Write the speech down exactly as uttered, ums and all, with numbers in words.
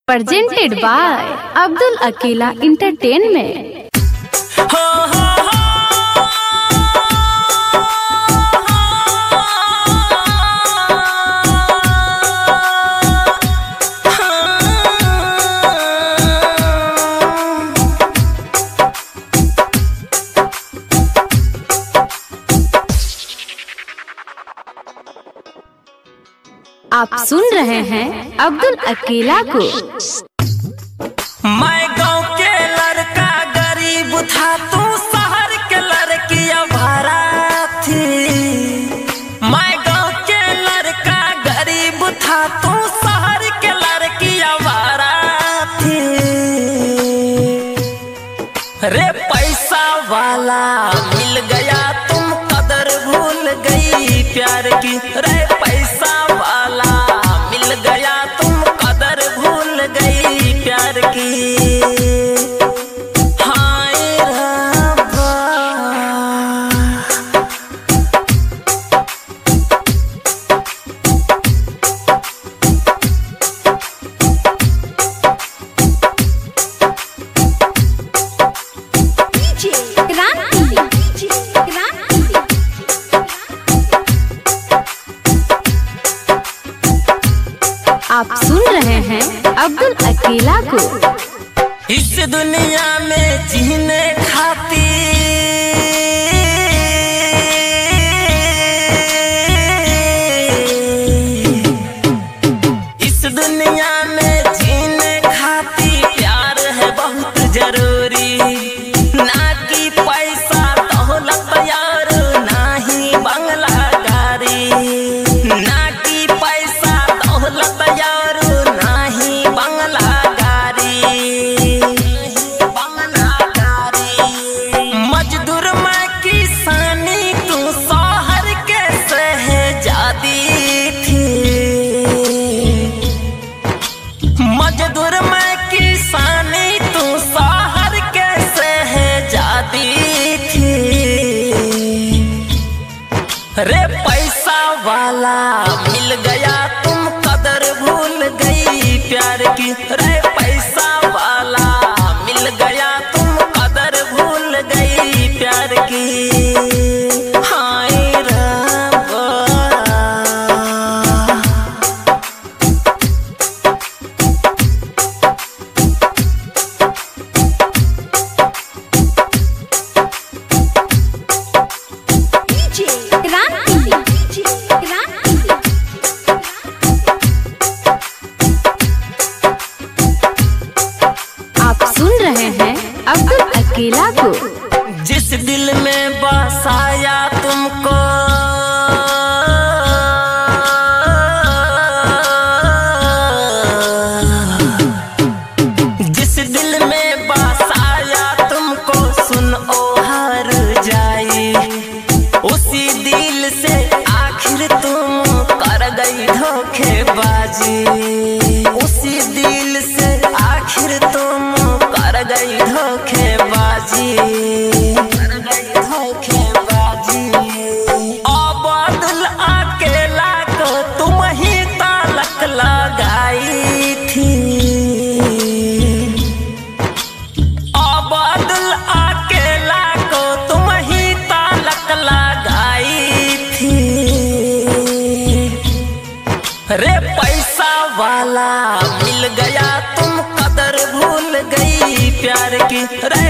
presented by Abdul Akila Entertainment. हो हो हो आप सुन रहे हैं अब्दुल अकीला को। मैं गांव के लड़का गरीब था, तू शहर के लड़की अभारा थी। मैं गांव के लड़का गरीब था, तू शहर के लड़की अभारा थी। रे पैसा वाला मिल गया, तुम कदर भूल गई प्यार की। रे पैसा वाला मिल गया, तुम कदर भूल गई प्यार की। हाय रब्बा, आप सुन रहे हैं अब्दुल अकीला को। इस दुनिया में जीने खाती इस दुनिया में जीने खाती प्यार है बहुत जरूरी। ना कि पैसा दौलत यार, ना ही बंगला गाड़ी। ना कि पैसा दौलत यार, ना ही बंगला गाड़ी। बंगला गाड़ी मजदूर मैं किसानी, तू शहर के शहजादी थी। मजदूर मैं किसानी, तू शहर के शहजादी थी। रे पैसा वाला मिल गया, तुम कदर भूल गई प्यार की। रे पैसा वाला मिल गया, तुम कदर भूल गई प्यार की। हाय रब्बा, आप सुन रहे हैं अब्दुल अकीला को। जिस दिल में बसाया तुमको, जिस दिल में बसाया तुमको, सुन ओ हार जाई। उसी दिल से आखिर तुम कर गई धोखेबाजी। उसी दिल से आखिर तुम कर गई धोखेबाजी। कर गई धोखेबाजी। अब्दुल अकीला को तुम ही तालक लगाई थी। अब्दुल अकीला को तुम ही तालक लगाई थी। रे पैसा वाला मिल गया, तुम कदर भूल गई प्यार की। रे